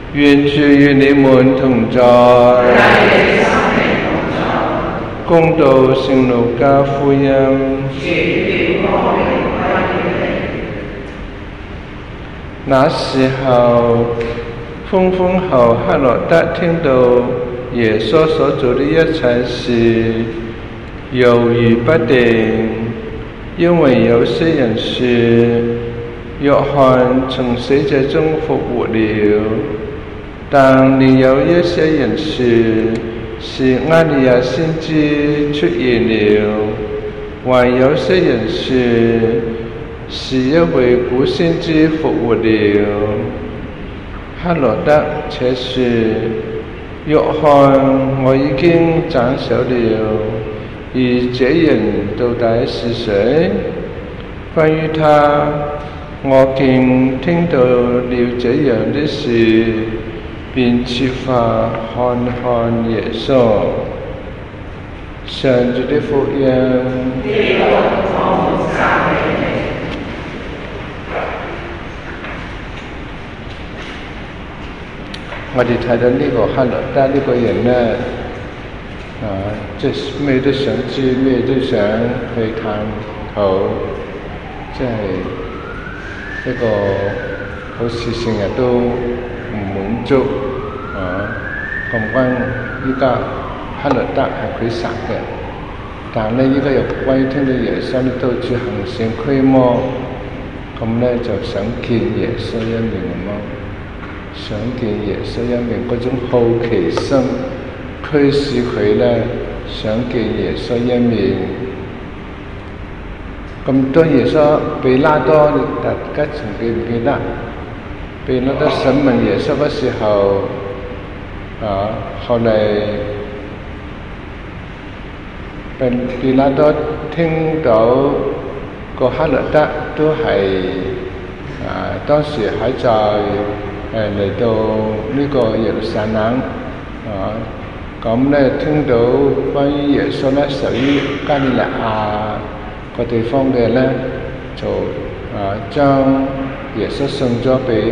願主與你們同在。恭讀聖路加福音。那時候，豐後黑落德聽到耶穌所做的一切事，猶豫不定，因為有些人說約翰從死者中復活了，但另有一些人說是厄利亞先知出現了，還有些人說是一位古先知復活了。黑落德且說：約翰我已經斬首了，而這人到底是誰？關於他，我竟聽到了這樣的事，便設法看看耶穌。上主的福音。我哋睇到呢個黑落德呢個人呢，即係咩都想知，咩都想去探討，即係一個好似成日都唔滿足咁關依家黑落德係佢殺嘅，但係咧依家又關於聽到耶穌咧到處行善驅魔，咁咧就想見耶穌一面咁咯。想見耶穌一面嗰種好奇心驅使佢咧想見耶穌一面。咁當耶穌比拉多，大家仲記唔記得？比拉多審問耶穌嘅時候，後嚟比拉多聽到個黑落德都係當時喺在嚟到呢個耶路撒冷，咁咧聽到關於耶穌咧屬於加利肋亞個地方嘅咧，就將耶穌送咗俾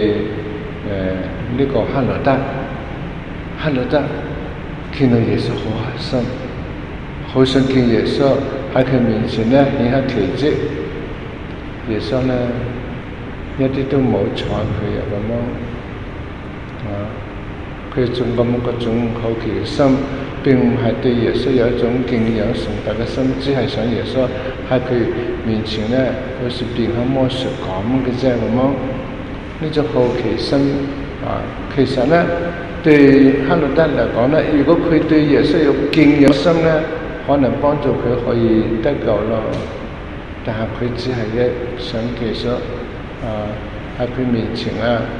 呢個黑落德。黑落德見到耶穌好開心，好想見耶穌喺佢面前咧顯下奇蹟。耶穌咧一啲都冇睬佢啊咁咯，佢仲咁嗰種好奇嘅心，並唔係對耶穌有一種敬仰崇拜嘅心，只係想耶穌喺佢面前咧，好似變下魔術咁嘅啫咁咯。呢種好奇心其實咧對黑落德嚟講咧，如果佢對耶穌有敬仰心咧，可能幫助佢可以得救咯。但係佢只係想耶穌喺佢面前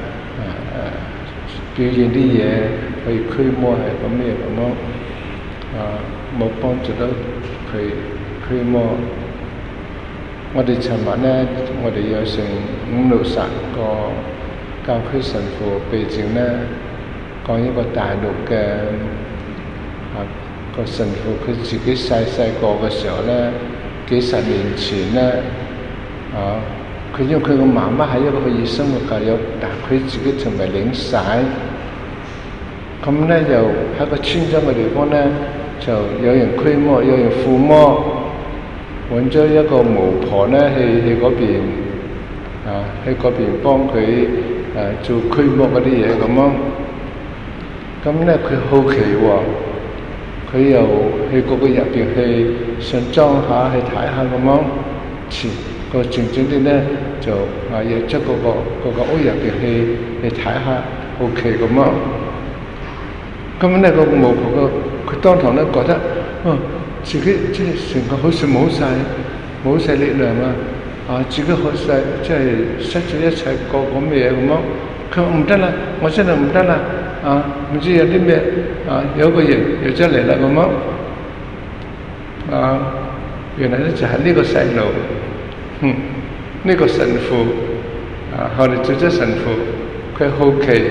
表現啲嘢去驅魔係咁咩咁咯，冇幫助到佢驅魔。我哋尋日咧，我哋有成560個教區神父避靜咧，講一個大陸嘅個神父，佢自己細個嘅時候咧，幾十年前咧佢因為佢個媽媽係一個熱心嘅教友，但佢自己從未領洗，咁咧又喺個村莊嘅地方咧，就有人驅魔，有人附魔，揾咗一個巫婆咧去嗰邊，喺嗰邊幫佢做驅魔嗰啲嘢咁咯。咁咧佢好奇喎，佢又去嗰個入邊去想裝下去睇下咁咯。個靜靜啲咧就入咗嗰個屋入邊去睇下，好奇咁咯。咁咧個巫婆佢當堂咧覺得，自己即係成個好似冇晒力量自己好細，即係失咗一切個咩嘢咁咯。佢話唔得啦，我真係唔得啦，唔知有啲咩有個人又出嚟啦咁咯。原來咧就係呢個細路。呢個神父後嚟做咗神父，佢好奇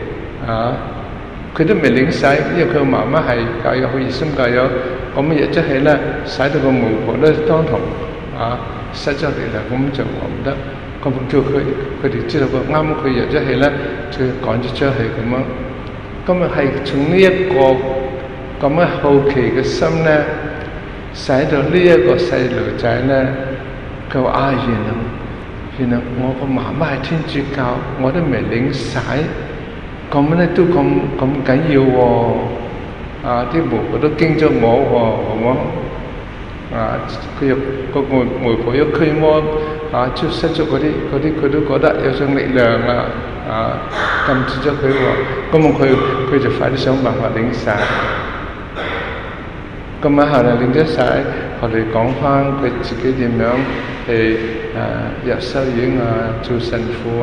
佢都未領洗，因為佢媽媽係教友，好熱心教友，咁亦即係咧使到個巫婆咧當堂失咗力量，咁就話唔得。 咁叫佢哋知道個啱佢入咗氣咧，就趕咗出去咁樣。咁啊係從呢一個咁嘅好奇嘅心咧，使到呢一個細路仔咧，佢話啊原來我個媽媽係天主教，我都未領洗，咁咧都咁緊要喎！啊啲婆婆都驚咗我喎，係冇？啊佢又個媒婆一驅魔出失咗嗰啲佢都覺得有種力量啦，禁止咗佢喎，咁佢就快啲想辦法領洗。咁後來領咗洗，後來講翻佢自己點樣去入修院做神父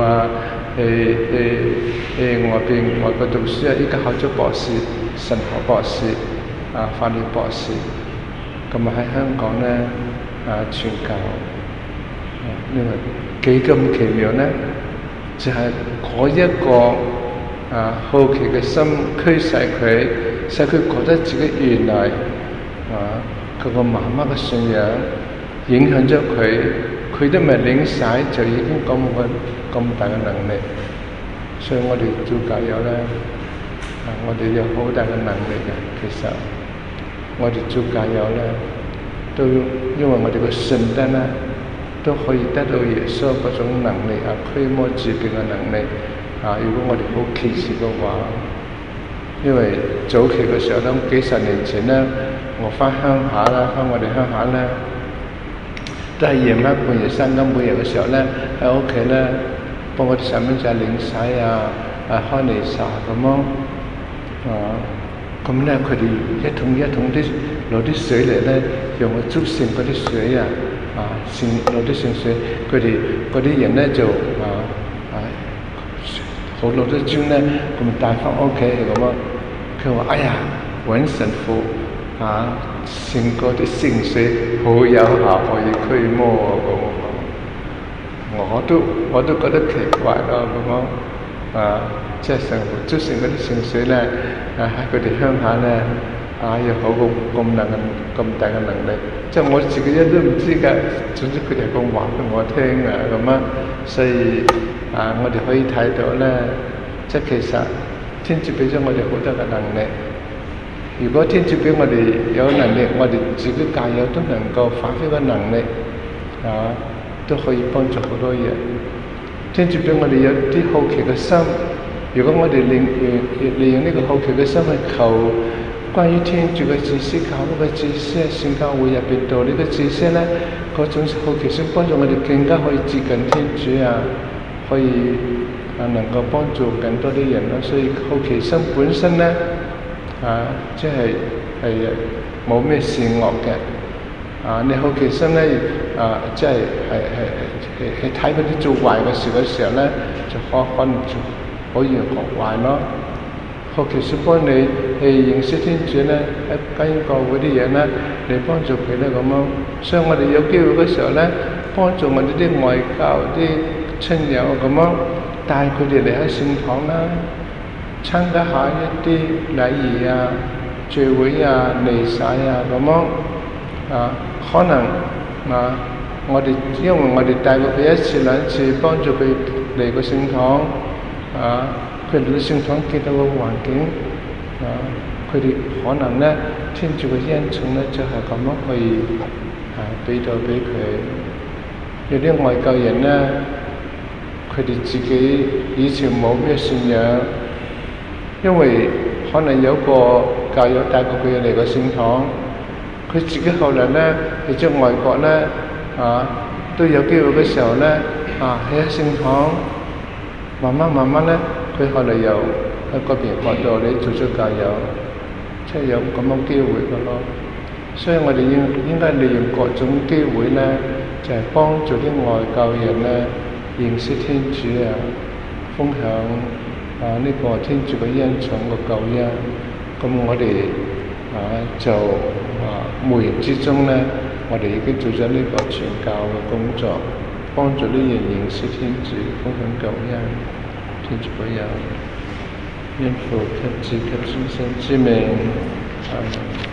去外國讀書依家考咗博士，神學博士法律博士。咁喺香港咧傳教，因為幾咁奇妙咧，就係嗰一個好奇嘅心驅使佢，使佢覺得自己原來佢個媽媽嘅信仰影響咗佢都未領洗就已經咁大嘅能力。所以我哋做教友咧，我哋有好大嘅能力嘅。其實我哋做教友咧，都因為我哋嘅信德咧，都可以得到耶穌嗰種能力驅魔治病嘅能力。如果我哋好虔誠嘅話，因為早期嘅時候咧，幾十年前咧，我翻鄉下啦，翻我哋鄉下咧，都係夜晚半夜三更半夜嘅時候咧，喺屋企咧幫我哋細蚊仔領洗開彌撒咁咯。咁咧佢哋一桶一桶啲攞啲水嚟咧，用個竹聖嗰啲水攞啲聖水，佢哋嗰啲人咧就好攞啲樽咧，咁帶翻屋企係咁咯。佢話：哎呀，揾神父聖嗰啲聖水好有效，可以驅魔咁。我都覺得奇怪咯，咁即係神父捉聖嗰啲聖水咧，喺佢哋鄉下咧有好咁大嘅能力，即係我自己一都唔知㗎。總之佢哋咁話俾我聽所以我哋可以睇到咧，即係其實天主俾咗我哋好多嘅能力。如果天主俾我哋有能力，我哋自己教友都能夠發揮個能力都可以幫助好多人。天主俾我哋有啲好奇嘅心，如果我哋利用呢個好奇嘅心去求關於天主嘅知識、教會嘅知識、聖教會入邊道理嘅知識咧，嗰種好奇心幫助我哋更加可以接近天主可以能夠幫助更多啲人咯。所以好奇心本身咧即係冇咩善惡嘅。你好奇心咧即係睇嗰啲做壞嘅事嘅時候咧，就可能可以學壞咯。好奇心幫你去認識天主咧，喺教會啲嘢咧，你幫助佢咧咁樣。所以我哋有機會嘅時候咧，幫助我哋啲外教啲親友咁樣，帶佢哋嚟喺聖堂啦，參加下一啲禮儀聚會彌撒咁樣可能因為我哋帶過佢一次兩次，幫助佢嚟個聖堂佢嚟到聖堂見到個環境佢哋可能咧天主嘅恩寵咧就係咁樣可以俾到俾佢。有啲外教人咧，佢哋自己以前冇咩信仰，因為可能有個教友帶過佢嚟個聖堂，佢自己後來咧去咗外國咧都有機會嘅時候咧喺聖堂慢慢咧，佢後來又喺嗰邊學道理做咗教友，即係有咁樣機會嘅咯。所以我哋應該利用各種機會咧，就係幫助啲外教人咧認識天主分享呢個天主嘅恩寵嘅救恩。咁我哋就無形之中咧，我哋已經做咗呢個傳教嘅工作，幫助啲人認識天主，分享救恩。天主保佑，因父及子及聖神之名，阿們。